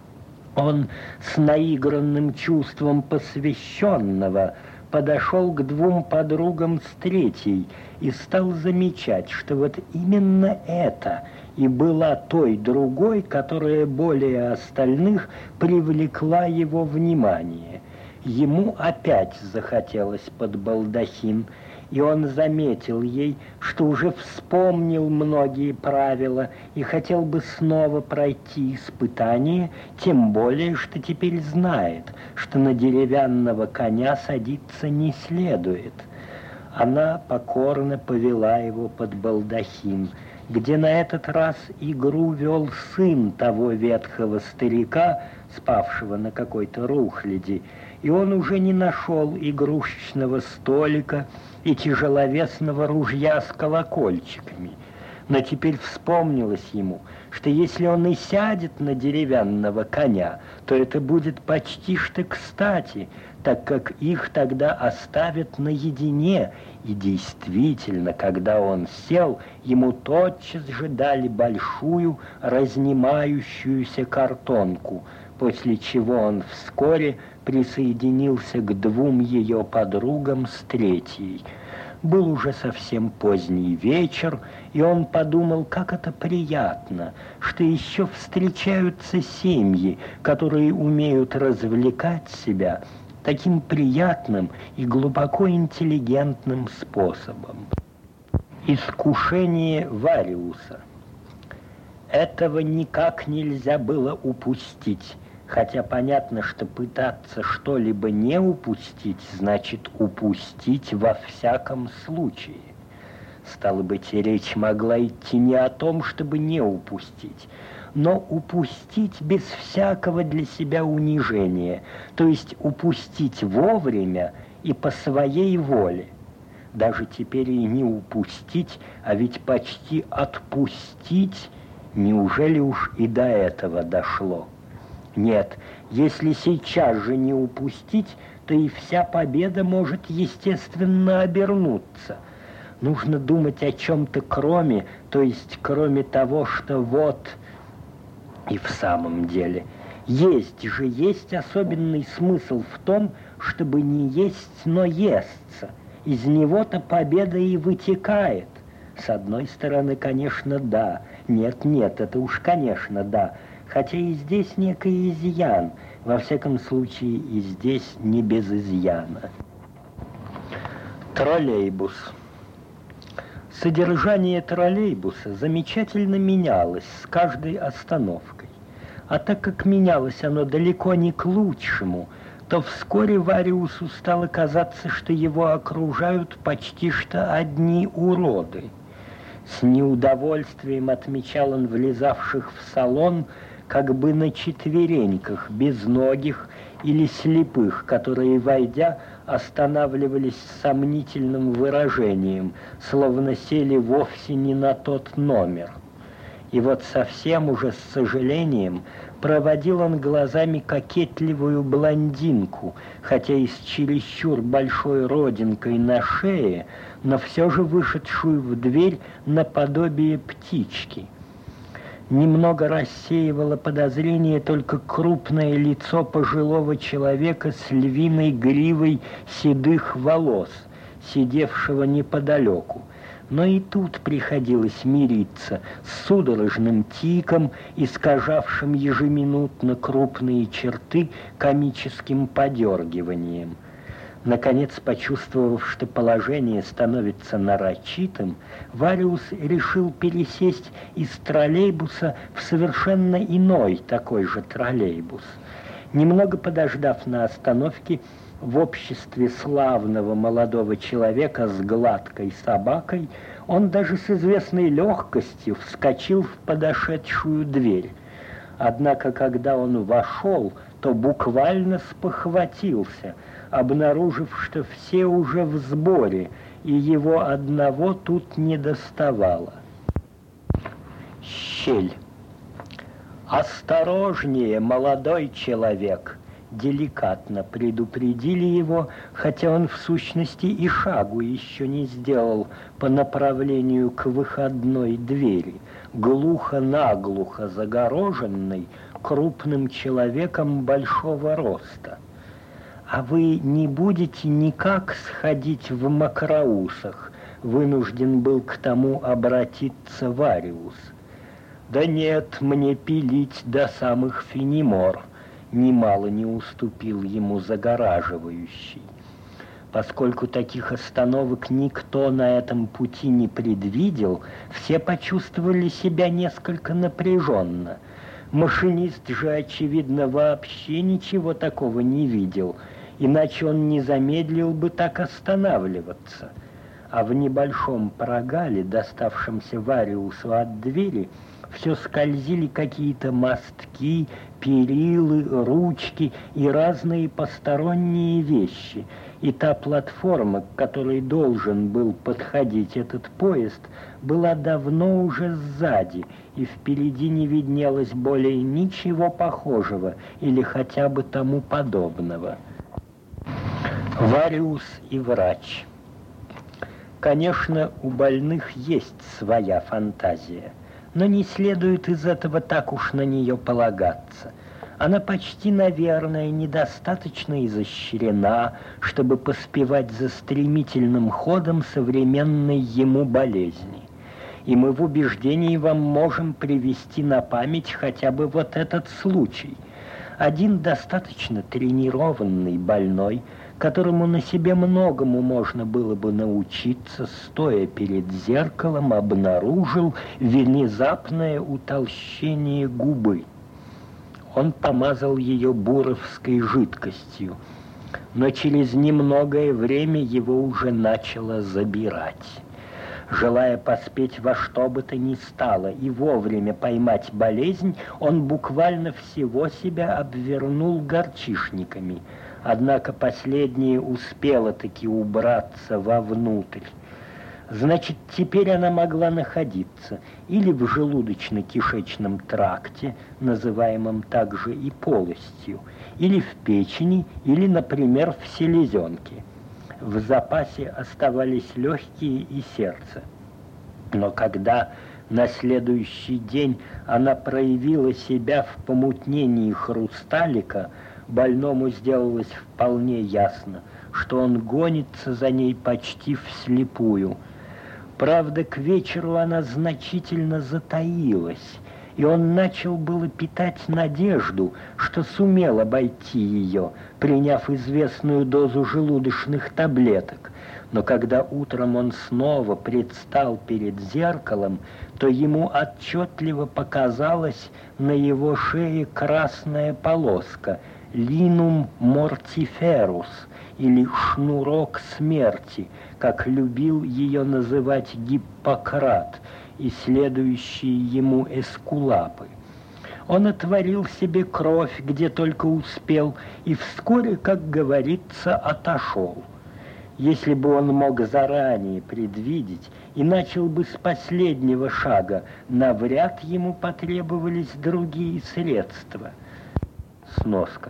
Он с наигранным чувством посвященного подошел к двум подругам с третьей и стал замечать, что вот именно это и была той другой, которая более остальных привлекла его внимание. Ему опять захотелось под балдахин, и он заметил ей, что уже вспомнил многие правила и хотел бы снова пройти испытание, тем более, что теперь знает, что на деревянного коня садиться не следует. Она покорно повела его под балдахин, где на этот раз игру вел сын того ветхого старика, спавшего на какой-то рухляди, и он уже не нашел игрушечного столика и тяжеловесного ружья с колокольчиками. Но теперь вспомнилось ему, что если он и сядет на деревянного коня, то это будет почти что кстати, так как их тогда оставят наедине. И действительно, когда он сел, ему тотчас же дали большую разнимающуюся картонку, после чего он вскоре присоединился к двум ее подругам с третьей. Был уже совсем поздний вечер, и он подумал, как это приятно, что еще встречаются семьи, которые умеют развлекать себя таким приятным и глубоко интеллигентным способом. Искушение Вариуса. Этого никак нельзя было упустить, хотя понятно, что пытаться что-либо не упустить, значит упустить во всяком случае. Стало быть, речь могла идти не о том, чтобы не упустить, но упустить без всякого для себя унижения, то есть упустить вовремя и по своей воле. Даже теперь и не упустить, а ведь почти отпустить, неужели уж и до этого дошло? Нет, если сейчас же не упустить, то и вся победа может, естественно, обернуться. Нужно думать о чем-то кроме, то есть кроме того, что вот... И в самом деле, есть особенный смысл в том, чтобы не есть, но естся. Из него-то победа и вытекает. С одной стороны, конечно, да. Нет, это уж, конечно, да. Хотя и здесь некий изъян. Во всяком случае, и здесь не без изъяна. Троллейбус. Содержание троллейбуса замечательно менялось с каждой остановкой. А так как менялось оно далеко не к лучшему, то вскоре Вариусу стало казаться, что его окружают почти что одни уроды. С неудовольствием отмечал он влезавших в салон как бы на четвереньках, безногих или слепых, которые, войдя, останавливались с сомнительным выражением, словно сели вовсе не на тот номер. И вот совсем уже с сожалением проводил он глазами кокетливую блондинку, хотя и с чересчур большой родинкой на шее, но все же вышедшую в дверь наподобие птички. Немного рассеивало подозрение только крупное лицо пожилого человека с львиной гривой седых волос, сидевшего неподалеку. Но и тут приходилось мириться с судорожным тиком, искажавшим ежеминутно крупные черты комическим подергиванием. Наконец, почувствовав, что положение становится нарочитым, Вариус решил пересесть из троллейбуса в совершенно иной такой же троллейбус. Немного подождав на остановке, в обществе славного молодого человека с гладкой собакой, он даже с известной легкостью вскочил в подошедшую дверь. Однако, когда он вошел, то буквально спохватился, обнаружив, что все уже в сборе, и его одного тут не доставало. Щель. «Осторожнее, молодой человек!» Деликатно предупредили его, хотя он в сущности и шагу еще не сделал по направлению к выходной двери, глухо-наглухо загороженной крупным человеком большого роста. «А вы не будете никак сходить в мокроусах?» — вынужден был к тому обратиться Вариус. «Да нет, мне пилить до самых Фенемор», — немало не уступил ему загораживающий. Поскольку таких остановок никто на этом пути не предвидел, все почувствовали себя несколько напряженно. Машинист же, очевидно, вообще ничего такого не видел, иначе он не замедлил бы так останавливаться. А в небольшом прогале, доставшемся Вариусу от двери, все скользили какие-то мостки, перилы, ручки и разные посторонние вещи, и та платформа, к которой должен был подходить этот поезд, была давно уже сзади, и впереди не виднелось более ничего похожего или хотя бы тому подобного. Вариус и врач. Конечно, у больных есть своя фантазия, но не следует из этого так уж на нее полагаться. Она почти, наверное, недостаточно изощрена, чтобы поспевать за стремительным ходом современной ему болезни. И мы в убеждении вам можем привести на память хотя бы вот этот случай. Один достаточно тренированный больной, которому на себе многому можно было бы научиться, стоя перед зеркалом, обнаружил внезапное утолщение губы. Он помазал ее буровской жидкостью, но через немногое время его уже начало забирать. Желая поспеть во что бы то ни стало и вовремя поймать болезнь, он буквально всего себя обвернул горчишниками, однако последняя успела-таки убраться вовнутрь. Значит, теперь она могла находиться или в желудочно-кишечном тракте, называемом также и полостью, или в печени, или, например, в селезенке. В запасе оставались легкие и сердце. Но когда на следующий день она проявила себя в помутнении хрусталика, больному сделалось вполне ясно, что он гонится за ней почти вслепую. Правда, к вечеру она значительно затаилась, и он начал было питать надежду, что сумел обойти ее, приняв известную дозу желудочных таблеток. Но когда утром он снова предстал перед зеркалом, то ему отчетливо показалась на его шее красная полоска — линум мортиферус, или шнурок смерти, как любил ее называть Гиппократ и следующие ему эскулапы. Он отворил себе кровь, где только успел, и вскоре, как говорится, отошел. Если бы он мог заранее предвидеть и начал бы с последнего шага, навряд ему потребовались другие средства. Сноска.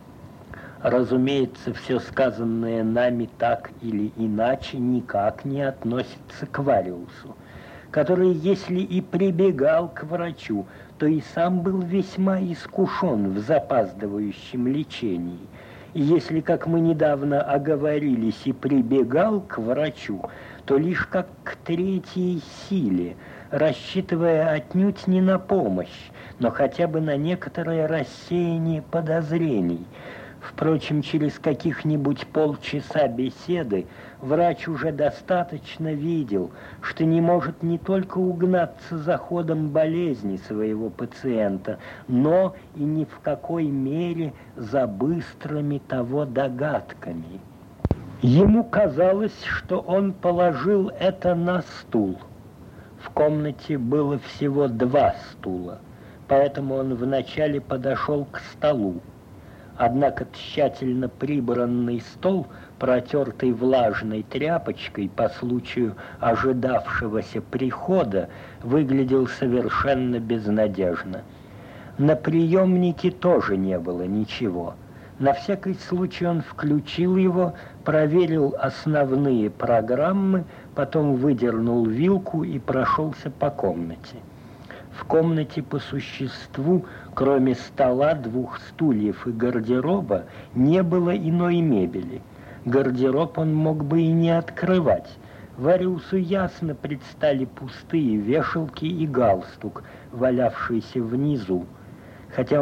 Разумеется, все сказанное нами так или иначе никак не относится к Вариусу, который, если и прибегал к врачу, то и сам был весьма искушен в запаздывающем лечении. И если, как мы недавно оговорились, и прибегал к врачу, то лишь как к третьей силе, рассчитывая отнюдь не на помощь, но хотя бы на некоторое рассеяние подозрений. Впрочем, через каких-нибудь полчаса беседы врач уже достаточно видел, что не может не только угнаться за ходом болезни своего пациента, но и ни в какой мере за быстрыми того догадками. Ему казалось, что он положил это на стул. В комнате было всего 2 стула, поэтому он вначале подошел к столу. Однако тщательно прибранный стол, протертый влажной тряпочкой по случаю ожидавшегося прихода, выглядел совершенно безнадежно. На приемнике тоже не было ничего. На всякий случай он включил его, проверил основные программы, потом выдернул вилку и прошелся по комнате. В комнате по существу, кроме стола, 2 стульев и гардероба, не было иной мебели. Гардероб он мог бы и не открывать. Вариусу ясно предстали пустые вешалки и галстук, валявшиеся внизу. Хотя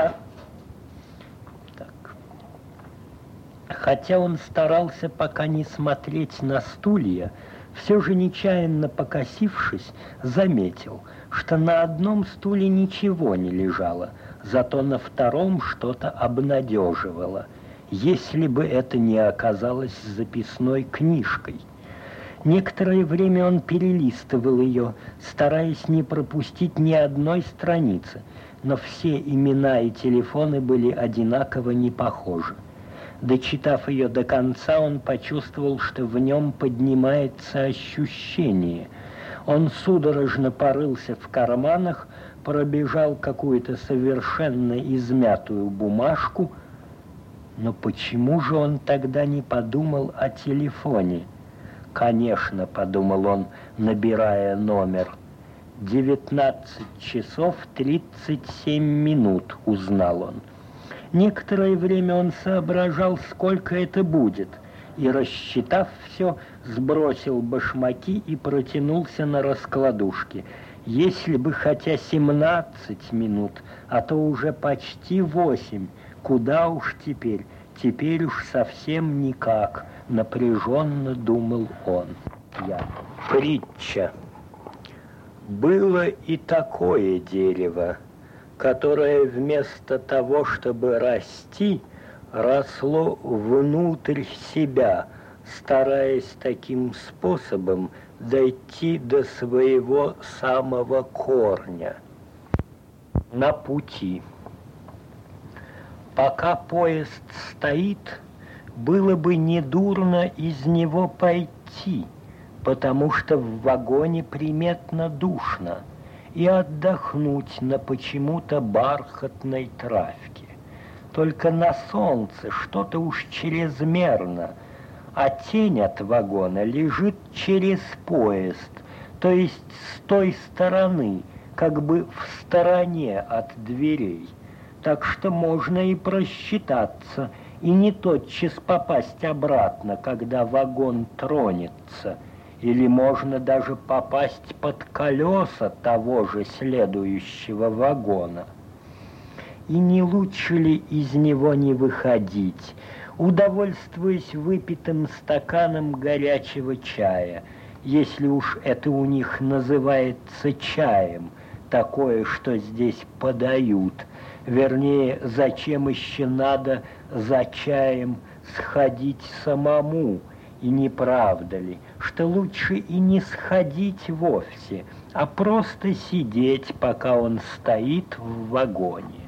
он старался пока не смотреть на стулья, все же нечаянно покосившись, заметил, что на одном стуле ничего не лежало, зато на втором что-то обнадеживало, если бы это не оказалось записной книжкой. Некоторое время он перелистывал ее, стараясь не пропустить ни одной страницы, но все имена и телефоны были одинаково не похожи. Дочитав ее до конца, он почувствовал, что в нем поднимается ощущение. Он судорожно порылся в карманах, пробежал какую-то совершенно измятую бумажку. Но почему же он тогда не подумал о телефоне? «Конечно», — подумал он, набирая номер. 19 часов 37 минут, узнал он. Некоторое время он соображал, сколько это будет, и, рассчитав все, сбросил башмаки и протянулся на раскладушке. Если бы хотя 17 минут, а то уже почти 8, куда уж теперь? Теперь уж совсем никак, напряженно думал он. Притча. Было и такое дерево, которое вместо того, чтобы расти, росло внутрь себя, стараясь таким способом дойти до своего самого корня. На пути. Пока поезд стоит, было бы недурно из него пойти, потому что в вагоне приметно душно, и отдохнуть на почему-то бархатной травке. Только на солнце что-то уж чрезмерно, а тень от вагона лежит через поезд, то есть с той стороны, как бы в стороне от дверей. Так что можно и просчитаться, и не тотчас попасть обратно, когда вагон тронется, или можно даже попасть под колеса того же следующего вагона. И не лучше ли из него не выходить, удовольствуясь выпитым стаканом горячего чая, если уж это у них называется чаем, такое, что здесь подают. Вернее, зачем еще надо за чаем сходить самому, и не правда ли, что лучше и не сходить вовсе, а просто сидеть, пока он стоит в вагоне.